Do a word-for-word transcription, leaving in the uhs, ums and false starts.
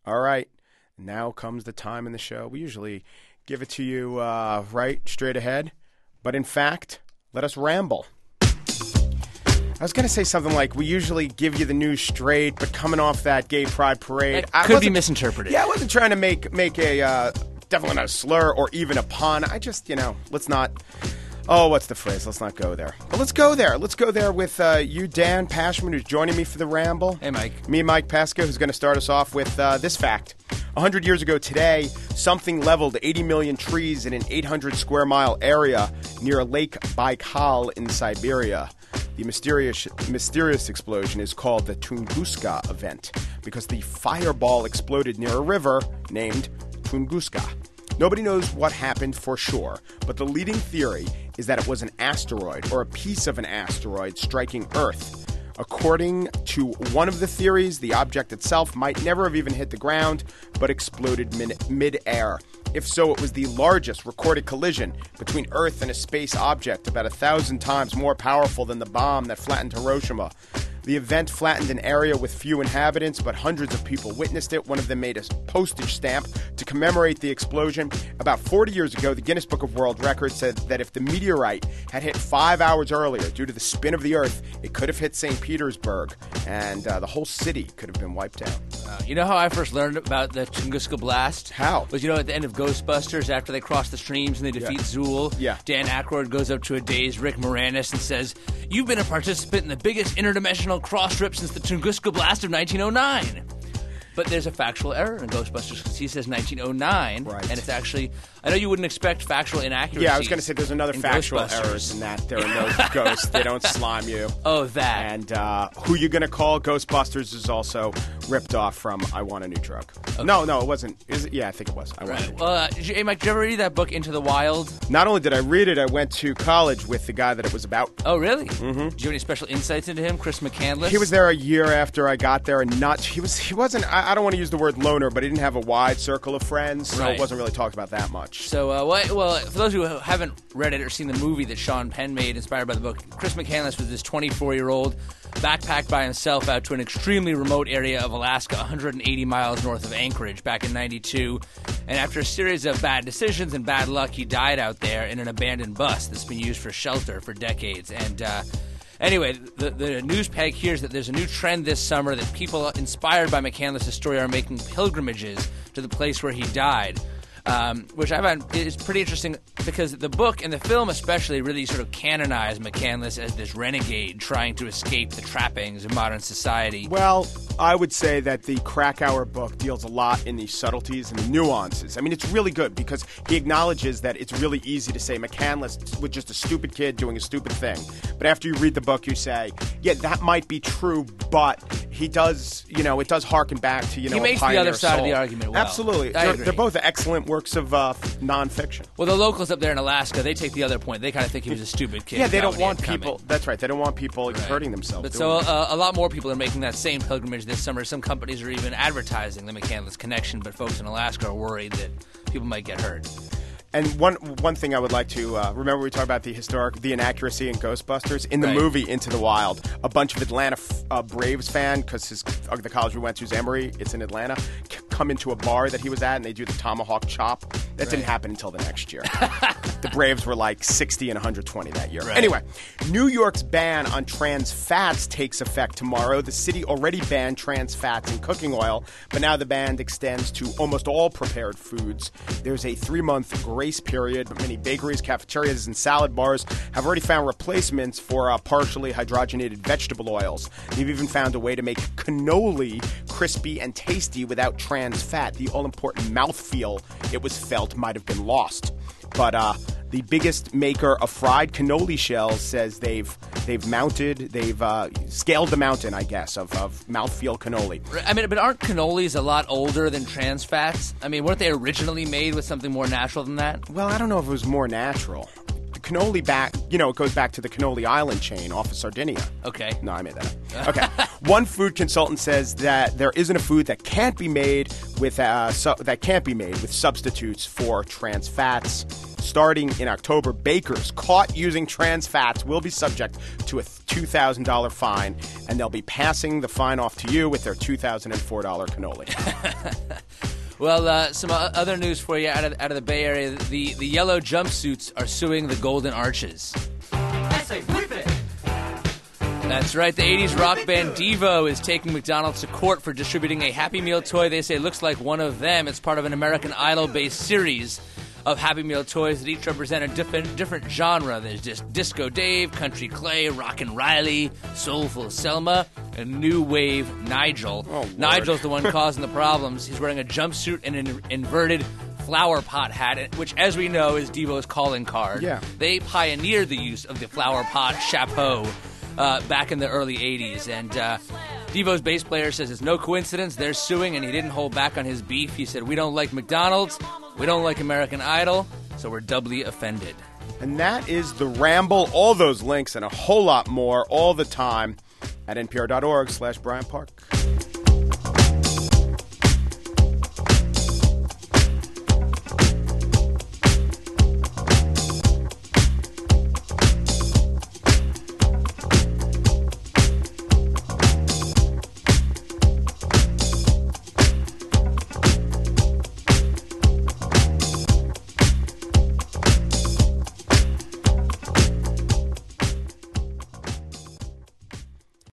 All right. Now comes the time in the show. We usually give it to you uh, right, straight ahead. But in fact, let us ramble. I was going to say something like, we usually give you the news straight, but coming off that gay pride parade... It could be misinterpreted. Yeah, I wasn't trying to make, make a, uh, definitely not a slur or even a pun. I just, you know, let's not... Oh, what's the phrase? Let's not go there. But let's go there. Let's go there with uh, you, Dan Pashman, who's joining me for the ramble. Hey, Mike. Me, Mike Pesca, who's going to start us off with uh, this fact. A hundred years ago today, something leveled eighty million trees in an eight hundred square mile area near Lake Baikal in Siberia. The mysterious mysterious explosion is called the Tunguska event because the fireball exploded near a river named Tunguska. Nobody knows what happened for sure, but the leading theory is that it was an asteroid or a piece of an asteroid striking Earth. According to one of the theories, the object itself might never have even hit the ground, but exploded mid- mid-air. If so, it was the largest recorded collision between Earth and a space object, about a thousand times more powerful than the bomb that flattened Hiroshima. The event flattened an area with few inhabitants, but hundreds of people witnessed it. One of them made a postage stamp to commemorate the explosion. About forty years ago, the Guinness Book of World Records said that if the meteorite had hit five hours earlier due to the spin of the Earth, it could have hit Saint Petersburg, and uh, the whole city could have been wiped out. Uh, you know how I first learned about the Tunguska blast? How? Was, you know, at the end of Ghostbusters, after they cross the streams and they defeat Yeah. Zool, Yeah. Dan Aykroyd goes up to a dazed Rick Moranis and says, "You've been a participant in the biggest interdimensional cross trip since the Tunguska blast of nineteen oh nine." But there's a factual error in Ghostbusters because he says nineteen oh nine, Right. and it's actually, I know you wouldn't expect factual inaccuracies. Yeah, I was going to say there's another in factual Ghostbusters. errors in that there are no ghosts. They don't slime you. Oh, that. And uh, who you going to call Ghostbusters is also ripped off from I Want a New Drug. No, no, it wasn't. Is it? Yeah, I think it was. I Want a New Drug. Well, uh, did you, hey, Mike, did you ever read that book, Into the Wild? Not only did I read it, I went to college with the guy that it was about. Oh, really? Mm-hmm. Did you have any special insights into him, Chris McCandless? He was there a year after I got there, and not he was he wasn't. I, I don't want to use the word loner, but he didn't have a wide circle of friends, so Right. it wasn't really talked about that much. So, uh, well, well, for those who haven't read it or seen the movie that Sean Penn made inspired by the book, Chris McCandless was this twenty-four-year-old backpacked by himself out to an extremely remote area of Alaska, one hundred eighty miles north of Anchorage, back in ninety-two. And after a series of bad decisions and bad luck, he died out there in an abandoned bus that's been used for shelter for decades. And uh, anyway, the, the news peg hears that there's a new trend this summer that people inspired by McCandless' story are making pilgrimages to the place where he died. Um, which I find is pretty interesting because the book and the film especially really sort of canonize McCandless as this renegade trying to escape the trappings of modern society. Well, I would say that the Krakauer book deals a lot in the subtleties and the nuances. I mean, it's really good because he acknowledges that it's really easy to say McCandless was just a stupid kid doing a stupid thing. But after you read the book, you say, yeah, that might be true, but he does, you know, it does harken back to, you know, he a makes the pioneer other side soul. of the argument well. Absolutely. I They're, agree. they're both excellent works of uh, nonfiction. Well, the locals up there in Alaska, they take the other point. They kind of think he was a stupid kid. Yeah, they Got don't what he want had people. coming. That's right. They don't want people Right. hurting themselves. But doing so it. uh, a lot more people are making that same pilgrimage this summer. Some companies are even advertising the McCandless connection, but folks in Alaska are worried that people might get hurt. And one one thing I would like to uh, remember, we talked about the historic, the inaccuracy in Ghostbusters. In the Right. movie Into the Wild, a bunch of Atlanta f- uh, Braves fan, because his uh, the college we went to is Emory, it's in Atlanta, c- come into a bar that he was at and they do the tomahawk chop. That didn't happen until the next year. The Braves were like sixty and one hundred twenty that year. Right. Anyway, New York's ban on trans fats takes effect tomorrow. The city already banned trans fats in cooking oil, but now the ban extends to almost all prepared foods. There's a three-month grace period, but many bakeries, cafeterias, and salad bars have already found replacements for uh, partially hydrogenated vegetable oils. They've even found a way to make cannoli crispy and tasty without trans fat. The all-important mouthfeel, it was felt, might have been lost. But uh, the biggest maker of fried cannoli shells says they've they've mounted, they've uh, scaled the mountain, I guess, of, of mouthfeel cannoli. I mean, but aren't cannolis a lot older than trans fats? I mean, weren't they originally made with something more natural than that? Well, I don't know if it was more natural. The cannoli back, you know, it goes back to the Cannoli Island chain off of Sardinia. Okay. No, I made that up. Okay. One food consultant says that there isn't a food that can't be made with uh, su- that can't be made with substitutes for trans fats. Starting in October, bakers caught using trans fats will be subject to a two thousand dollars fine, and they'll be passing the fine off to you with their two thousand four dollars cannoli. Well, uh, some other news for you out of, out of the Bay Area. The, the yellow jumpsuits are suing the Golden Arches. I say whip it! That's right. The eighties rock band Devo is taking McDonald's to court for distributing a Happy Meal toy they say looks like one of them. It's part of an American Idol-based series of Happy Meal toys that each represent a different, different genre. There's just Disco Dave, Country Clay, Rockin' Riley, Soulful Selma, and New Wave Nigel. Oh, Lord. Nigel's the one causing the problems. He's wearing a jumpsuit and an inverted flower pot hat, which, as we know, is Devo's calling card. Yeah. They pioneered the use of the flower pot chapeau uh, back in the early eighties, and uh, Devo's bass player says it's no coincidence they're suing, and he didn't hold back on his beef. He said, "We don't like McDonald's, we don't like American Idol, so we're doubly offended." And that is The Ramble. All those links and a whole lot more all the time at npr.org slash Bryant Park.